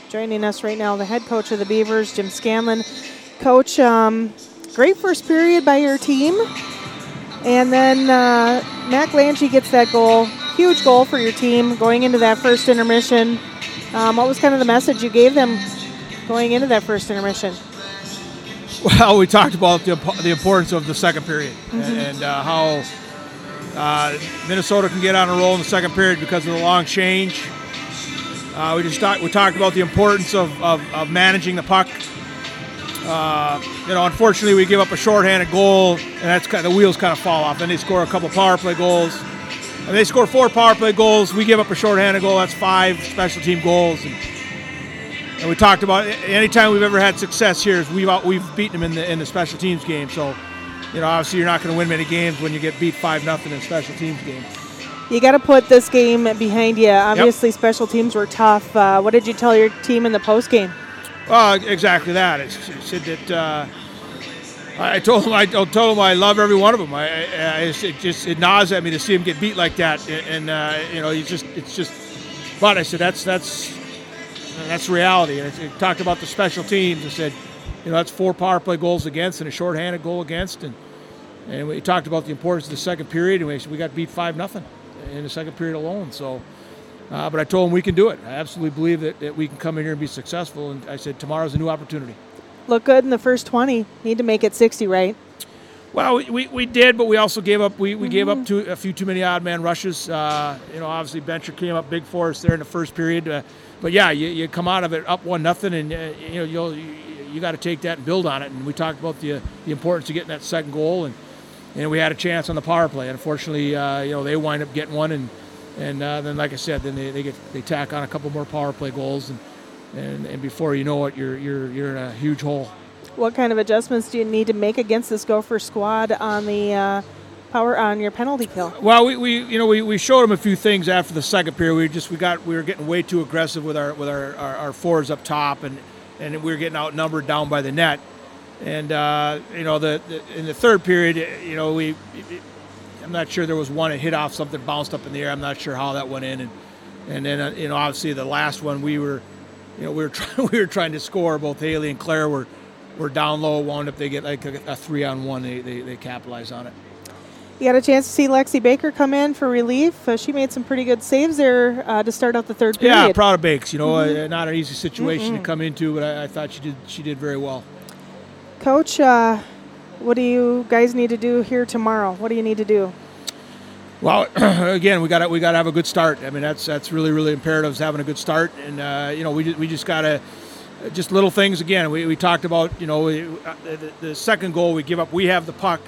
joining us right now, the head coach of the Beavers, Jim Scanlon. Coach, great first period by your team. And then Mac Lange gets that goal, huge goal for your team going into that first intermission. What was kind of the message you gave them going into that first intermission? Well, we talked about the importance of the second period and how Minnesota can get on a roll in the second period because of the long change. We talked about the importance of managing the puck. Unfortunately, we give up a shorthanded goal, and that's the wheels kind of fall off. Then they score a couple power play goals. And they score 4 power play goals. We give up a shorthanded goal. That's 5 special team goals. And we talked about anytime we've ever had success here is we've beaten them in the special teams game. So, obviously you're not going to win many games when you get beat 5-0 in a special teams game. You got to put this game behind you. Obviously, Special teams were tough. What did you tell your team in the post game? Exactly that. It said that I told him I love every one of them. It gnaws at me to see him get beat like that, and it's just. But I said that's reality. And it talked about the special teams. I said, that's 4 power play goals against and a shorthanded goal against, and we talked about the importance of the second period. And we got beat 5-0 in the second period alone. So. But I told him we can do it. I absolutely believe that we can come in here and be successful. And I said, tomorrow's a new opportunity. Look good in the first 20. Need to make it 60, right? Well, we did, but we also gave up. We gave up a few too many odd man rushes. Obviously Bencher came up big for us there in the first period. But yeah, you come out of it up 1-0, and you got to take that and build on it. And we talked about the importance of getting that second goal, and we had a chance on the power play. Unfortunately, they wind up getting one, and then, like I said, then they tack on a couple more power play goals, and before you know it, you're in a huge hole. What kind of adjustments do you need to make against this Gopher squad on the on your penalty kill? Well, we showed them a few things after the second period. We were getting way too aggressive with our forwards up top, and we were getting outnumbered down by the net. And in the third period, I'm not sure there was one that hit off something, bounced up in the air. I'm not sure how that went in, and then obviously the last one we were trying to score. Both Haley and Claire were down low. Wound up they get like a 3-on-1. They capitalize on it. You got a chance to see Lexi Baker come in for relief. She made some pretty good saves there to start out the third period. Yeah, proud of Bakes. Not an easy situation to come into, but I thought she did very well. Coach, what do you guys need to do here tomorrow? What do you need to do? Well, again, we got to have a good start. I mean, that's really, really imperative, is having a good start, and we just got to just little things. Again, we talked about the second goal we give up. We have the puck,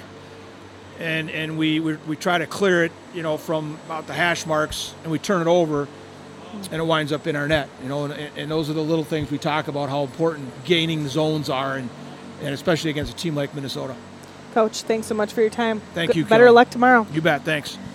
and we try to clear it from about the hash marks, and we turn it over, and it winds up in our net. And those are the little things we talk about, how important gaining zones are, and especially against a team like Minnesota. Coach, thanks so much for your time. Thank you, Better Kelly. luck tomorrow. You bet. Thanks.